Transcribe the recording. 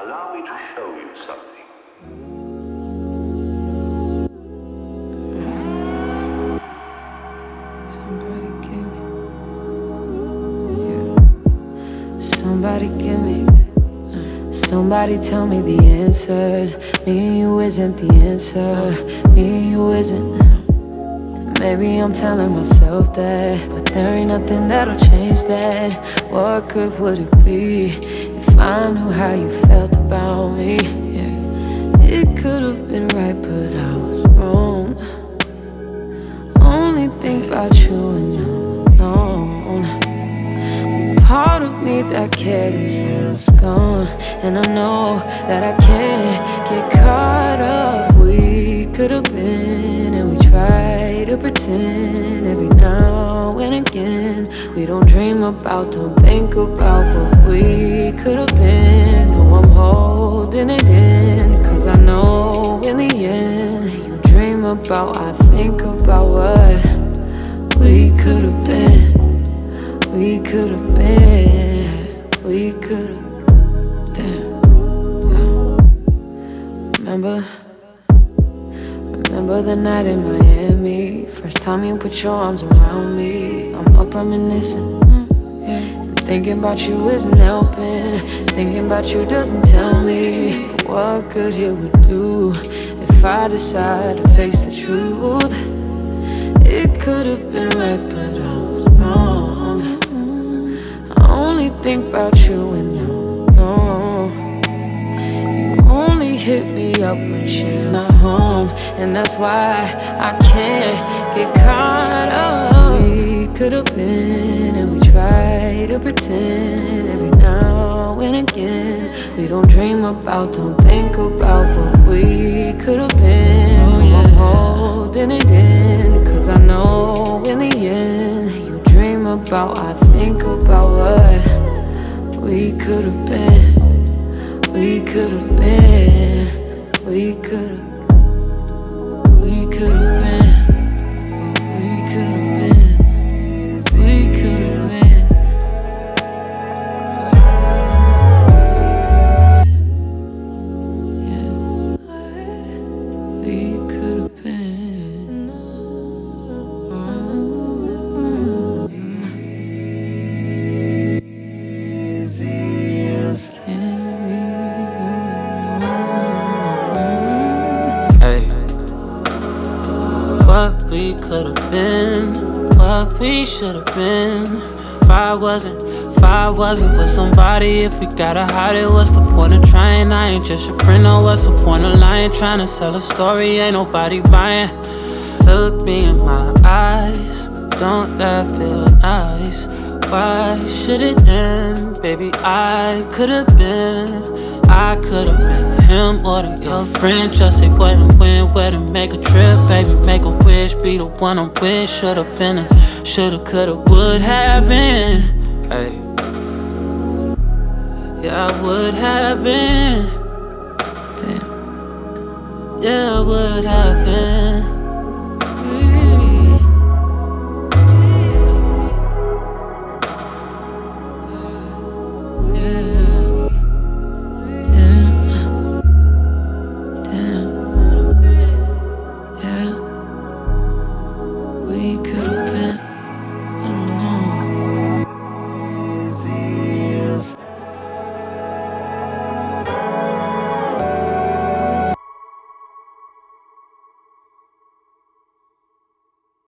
Allow me to show you something. Somebody give me, somebody give me, somebody tell me the answers. Me and you isn't the answer. Me and you isn't. Maybe I'm telling myself that, but there ain't nothing that'll change that. What good would it be if I knew how you felt about me? Yeah. It could have been right, but I was wrong. Only think about you and I'm alone. Part of me that cared is almost gone, and I know that I can't get caught up. We could have been, and we try to pretend every now and again. We don't dream about, don't think about what we could have been. No, I'm holding it in, cause I know in the end you dream about, I think about what we could have been. We could have been, we could have, damn, yeah. Remember the night in Miami. First time you put your arms around me. I'm up reminiscing, yeah. And thinking about you isn't helping. Thinking about you doesn't tell me what good it would do if I decide to face the truth. It could have been right, but I was wrong. I only think about you and no. You only hit me up when she's not home, and that's why I can't get caught up. We could have been, and we try to pretend every now and again. We don't dream about, don't think about what we could have been. Oh, yeah. I'm holding it in, cause I know in the end you dream about, I think about what we could have been. We could have been, we could have, we could have been, we could have been, we could have been, yeah, we could have been. What we could've been, what we should've been. If I wasn't with somebody, if we gotta hide it, what's the point of trying? I ain't just your friend, no, what's the point of lying? Trying to sell a story, ain't nobody buying. Look me in my eyes, don't that feel nice? Why should it end? Baby, I could've been him or your friend. Just say what and when, where to make a trip. Baby, make a wish, be the one I'm with. Should've been a, shoulda, coulda, would have been. Hey. Yeah, I would have been. Damn. Yeah, I would have been.